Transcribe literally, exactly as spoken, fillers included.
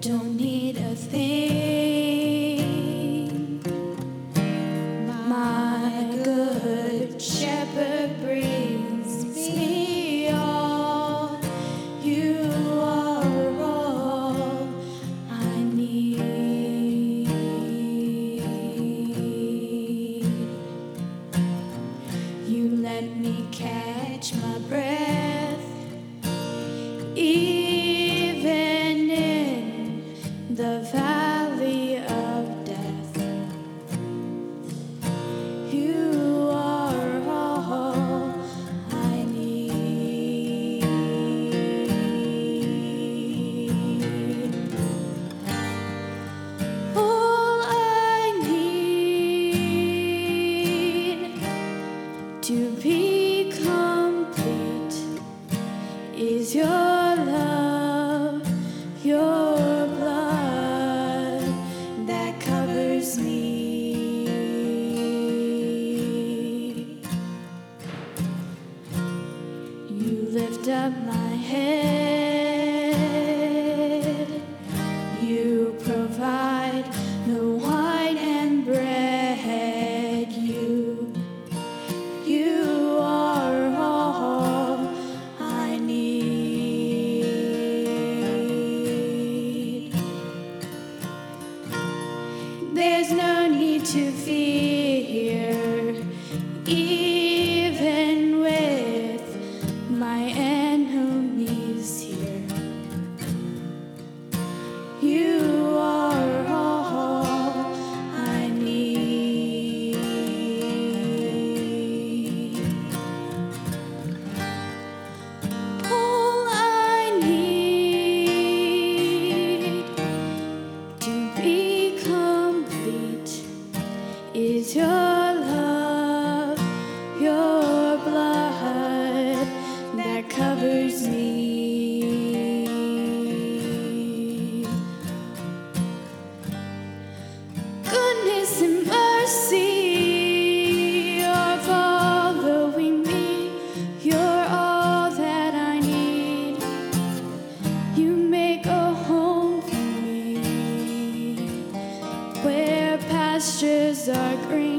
don't need a thing. My good shepherd brings me all. You are all I need. You let me catch my breath, even in the valley of death. You are all I need. All I need to be complete is your love, your blood that covers me. You lift up my head, you provide the wine and bread. You, you are all I need. There's no need to fear, even with my enemies here. You are all I need. All I need to be complete is your love, your blood that covers me. Goodness and mercy are following me. You're all that I need. You make a home for me where pastures are green.